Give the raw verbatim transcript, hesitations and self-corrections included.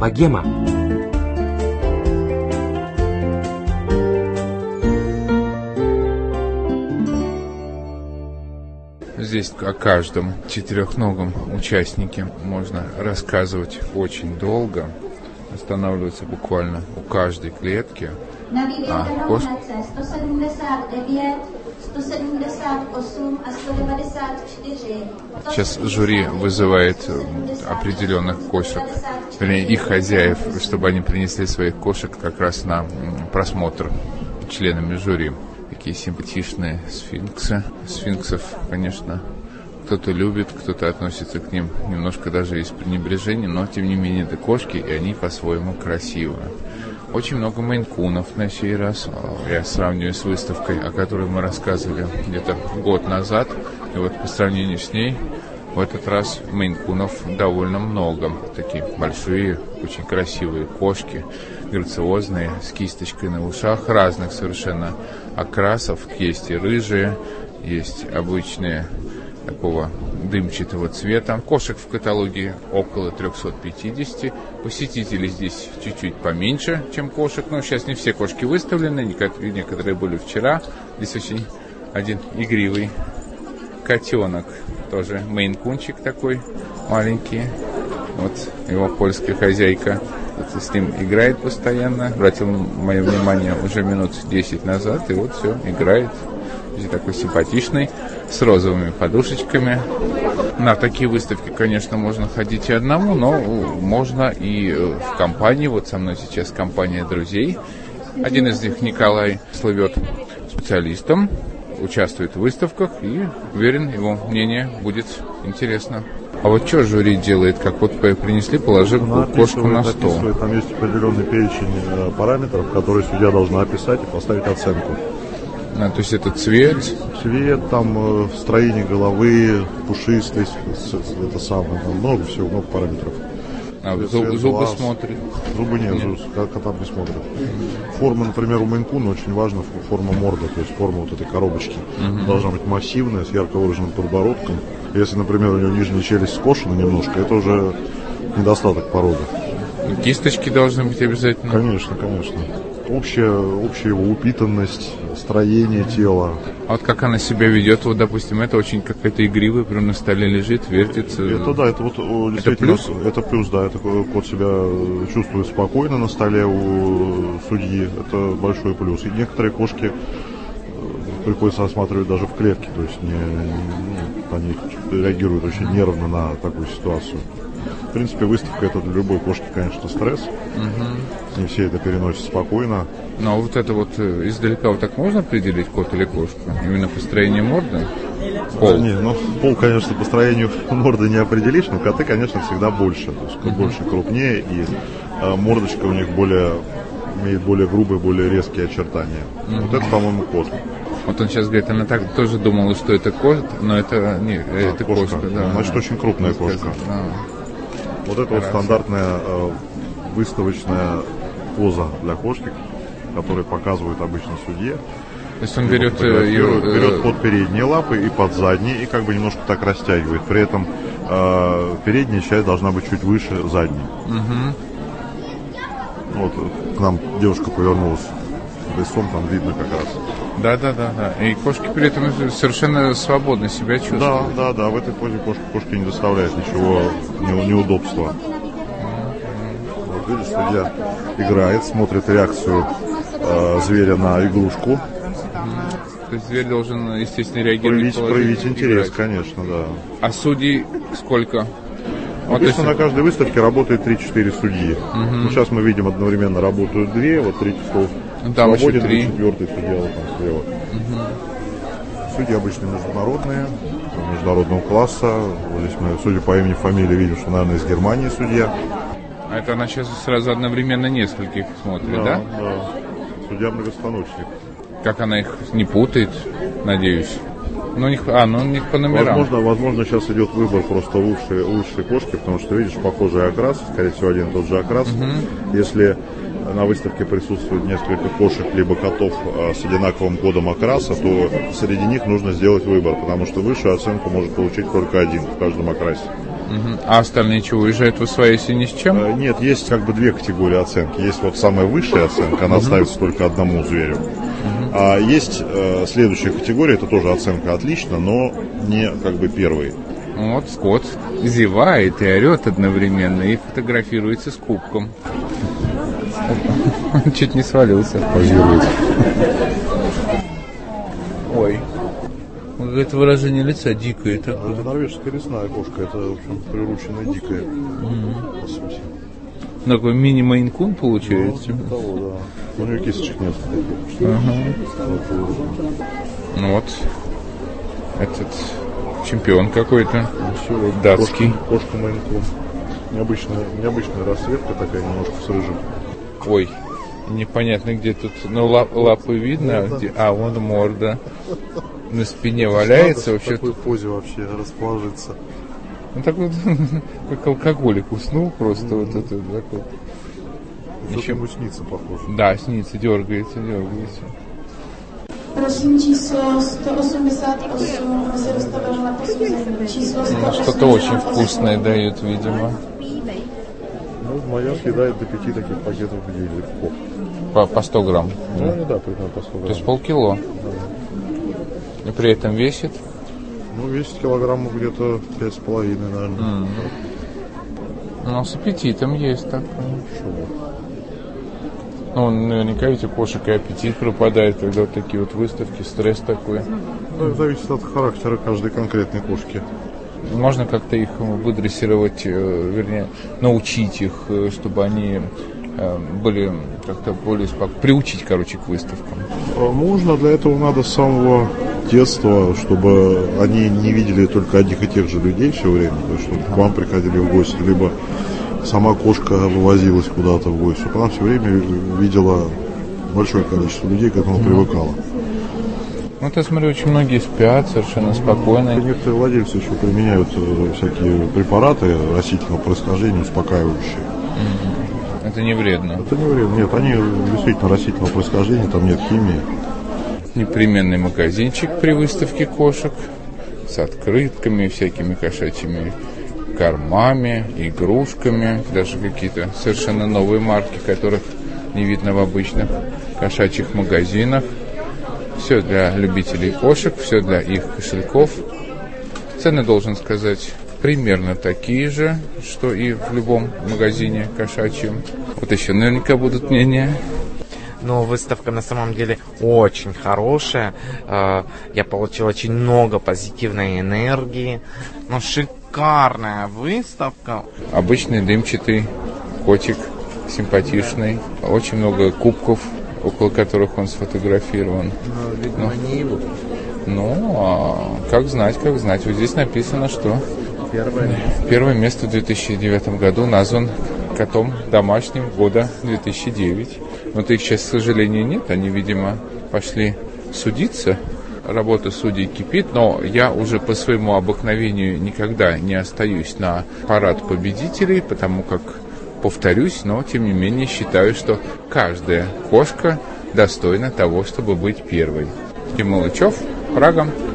богема. Здесь о каждом четырехногом участнике можно рассказывать очень долго, останавливаться буквально у каждой клетки. А кошки... Сейчас жюри вызывает определенных кошек, вернее их хозяев, чтобы они принесли своих кошек как раз на просмотр членами жюри. Такие симпатичные сфинксы. Сфинксов, конечно, кто-то любит, кто-то относится к ним немножко даже из пренебрежения, но тем не менее это кошки, и они по-своему красивые. Очень много мейн-кунов на сей раз. Я сравниваю с выставкой, о которой мы рассказывали где-то год назад. И вот по сравнению с ней, в этот раз мейн-кунов довольно много. Такие большие, очень красивые кошки, грациозные, с кисточкой на ушах, разных совершенно окрасов. Есть и рыжие, есть обычные такого дымчатого цвета. Кошек в каталоге около триста пятьдесят. Посетителей здесь чуть-чуть поменьше, чем кошек. Но сейчас не все кошки выставлены, некоторые были вчера. Здесь очень один игривый котенок, тоже мейн-кунчик такой маленький. Вот его польская хозяйка вот с ним играет постоянно. Обратил мое внимание уже минут десять назад, и вот все, играет. Здесь такой симпатичный, с розовыми подушечками. На такие выставки, конечно, можно ходить и одному, но можно и в компании. Вот со мной сейчас компания друзей. Один из них, Николай, слывет специалистом, участвует в выставках, и, уверен, его мнение будет интересно. А вот что жюри делает? Как вот принесли, положив кошку на стол. Описывает, там есть определенный перечень параметров, которые судья должна описать и поставить оценку. А, то есть это цвет? Цвет, там строение головы, пушистость, это самое, там много всего, много параметров. А зуб, зубы глаз. Смотрит? Зубы нет, нет. Зуб, кота не смотрят. Форма, например, у мейн-куна очень важна форма морды, то есть форма вот этой коробочки. Mm-hmm. Должна быть массивная, с ярко выраженным подбородком. Если, например, у него нижняя челюсть скошена немножко, это уже недостаток породы. Кисточки должны быть обязательно? Конечно, конечно. Общая, общая его упитанность, строение тела. А вот как она себя ведет, вот, допустим, это очень какая-то игривая, прям на столе лежит, вертится. Это да, это вот действительно, это плюс? Это плюс, да, это кот себя чувствует спокойно на столе у судьи, это большой плюс. И некоторые кошки приходится осматривать даже в клетке, то есть не, не, они реагируют очень нервно на такую ситуацию. В принципе, выставка это для любой кошки, конечно, стресс. Угу. Не все это переносят спокойно. Но вот это вот издалека вот так можно определить, кот или кошку? Именно по строению морды? Пол? А, не, ну пол, конечно, по строению морды не определишь, но коты, конечно, всегда больше. То есть угу. больше, крупнее, и а, мордочка у них более, имеет более грубые, более резкие очертания. Угу. Вот это, по-моему, кот. Вот он сейчас говорит, она так тоже думала, что это кот, но это не, да, это кошка. кошка да, значит, очень крупная кошка. Да. Вот это вот стандартная э, выставочная поза для кошки, которую показывают обычно судье. То есть он берет, берет, берет под передние лапы и под задние, и как бы немножко так растягивает. При этом э, передняя часть должна быть чуть выше задней. Угу. Вот к нам девушка повернулась лицом, там видно как раз. Да, да, да, да. И кошки при этом совершенно свободно себя чувствуют. Да, да, да. В этой позе кошка, кошка не доставляет ничего не, неудобства. Вот видишь, судья играет, смотрит реакцию э, зверя на игрушку. То есть зверь должен, естественно, реагировать. Проявить, проявить интерес, конечно, да. А судей сколько? Обычно вот на каждой выставке работает три-четыре судьи. Угу. Ну, сейчас мы видим, одновременно работают две, вот третий стол там свободен, еще три. Четвертый судья вот там слева. Угу. Судьи обычно международные, международного класса. Вот здесь мы, судя по имени, фамилии, видим, что, наверное, из Германии судья. А это она сейчас сразу одновременно нескольких смотрит, да? Да, да. Судья многостаночник. Как она их не путает, надеюсь? Ну, у них, а, ну у них по номерам. Возможно, возможно, сейчас идет выбор просто лучшие, лучшие кошки, потому что, видишь, похожий окрас, скорее всего, один и тот же окрас. Угу. Если на выставке присутствует несколько кошек либо котов с одинаковым кодом окраса, то среди них нужно сделать выбор, потому что высшую оценку может получить только один в каждом окрасе. Угу. А остальные чего, уезжают в освояси ни с чем? Э, нет, есть как бы две категории оценки. Есть вот самая высшая оценка, она угу. ставится только одному зверю. Угу. А есть э, следующая категория, это тоже оценка отлично, но не как бы первый. Вот Скотт зевает и орет одновременно, и фотографируется с кубком. Он чуть не свалился. Позирует. Ой. Это выражение лица дикое такое. Это норвежская лесная кошка, это, в общем, прирученная дикая. Mm-hmm. По сути. Такой мини-мейн-кун получается. Ну, того, да. У нее кисточек нет. Uh-huh. Ну вот. Этот чемпион какой-то. Ну, датский. Кошка, кошка мейн-кун. Необычная, необычная расцветка такая, немножко с рыжим. Ой. Непонятно, где тут. Ну, лап, лапы видно. Где... А, вон морда. На спине валяется. Надо вообще. В такой позе вообще расположиться. Ну так вот, как алкоголик уснул просто mm-hmm. вот это такой. Что-то ему снится, похоже. Да, снится, дергается, дергается. Prosím číslo сто восемьдесят восемь, se dostavilo na posouzení. Číslo сто восемьдесят восемь. Что-то очень вкусное дают, видимо. Ну, моя съедает до пяти таких пакетов в день легко. По, по сто грамм? Ну, да, да, примерно по сто грамм. То есть полкило? Да. И при этом весит? Ну, весит килограммов где-то пять с половиной, наверное. Mm. Ну, с аппетитом есть так. Ну, наверняка ведь у кошек и аппетит пропадает, когда вот такие вот выставки, стресс такой. Ну, зависит от характера каждой конкретной кошки. Можно как-то их выдрессировать, вернее, научить их, чтобы они были как-то более спокойны, приучить, короче, к выставкам. Можно, для этого надо с самого детства, чтобы они не видели только одних и тех же людей все время, то есть, чтобы к вам приходили в гости, либо сама кошка вывозилась куда-то в гости, чтобы она все время видела большое количество людей, к этому привыкала. Ну, я смотрю, очень многие спят совершенно спокойно. Некоторые владельцы еще применяют всякие препараты растительного происхождения, успокаивающие. Это не вредно? Это не вредно. Нет, они действительно растительного происхождения, там нет химии. Непременный магазинчик при выставке кошек с открытками, всякими кошачьими кормами, игрушками, даже какие-то совершенно новые марки, которых не видно в обычных кошачьих магазинах. Все для любителей кошек, все для их кошельков. Цены, должен сказать, примерно такие же, что и в любом магазине кошачьем. Вот еще наверняка будут мнения. Но выставка на самом деле очень хорошая. Я получил очень много позитивной энергии. Ну, шикарная выставка. Обычный дымчатый котик, симпатичный. Очень много кубков, около которых он сфотографирован. Но, видимо, ну, не его. Ну, а как знать, как знать. Вот здесь написано, что первое место, первое место в две тысячи девятом году назван котом домашним года две тысячи девятого. Вот их сейчас, к сожалению, нет. Они, видимо, пошли судиться. Работа судей кипит, но я уже по своему обыкновению никогда не остаюсь на парад победителей, потому как, повторюсь, но тем не менее считаю, что каждая кошка достойна того, чтобы быть первой. Тим Малычев, Прага.